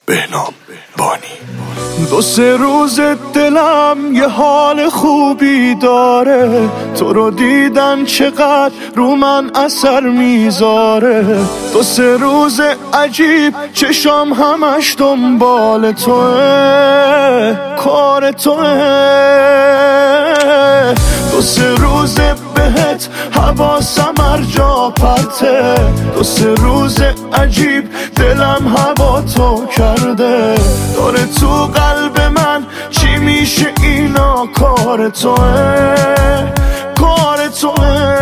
بهنام بانی. دو سه روز دلم یه حال خوبی داره، تو رو دیدن چقدر رو من اثر میذاره. دو سه روز عجیب چشام همش دنبال توه، کار توه. دو سه روز بهت حواسم هر جا پرته، دو سه روز عجیب دلم هوا تو کرده. داره تو قلب من چی میشه اینا، کار توه، کار توه.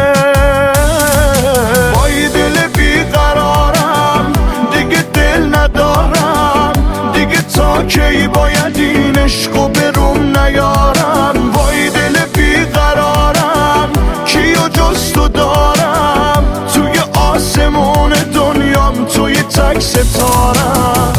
با این دل بیقرارم دیگه دل ندارم، دیگه تا کی باید این عشقو بروم نیارم. با این دل بیقرارم کیو جز تو دارم، توی آسمون دنیام توی تک ستارم.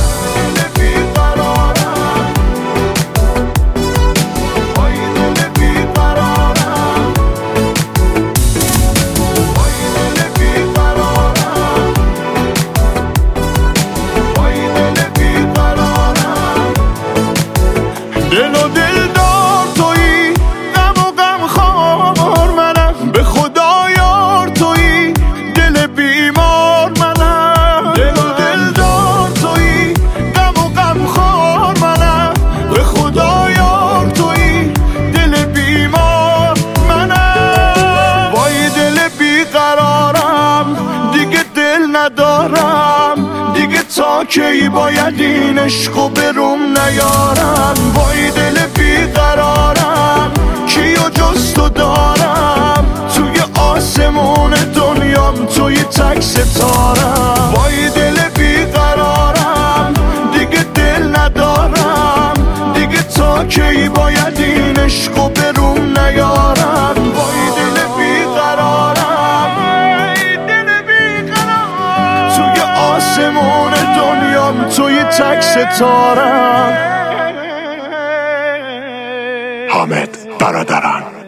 دل و دل دار تویی، غم و غم خوار منم، به خدا یار تویی، دل بیمار منم. دل و دل دار تویی، غم و غم خوار منم، به خدا یار تویی، دل بیمار منم. وای دل بیقرارم دیگه دل ندارم، دیگه تا کی باید این عشقو بروم نیارم. وای دل بیقرارم کیو جز تو دارم، توی آسمون دنیام توی تک ستارم. وای دل بیقرارم دیگه دل ندارم، دیگه تا کی باید این عشقو بروم نیارم. وای دل بیقرارم، دل بیقرارم، توی آسمون دنیام توی تک ستارم. حامد برادران.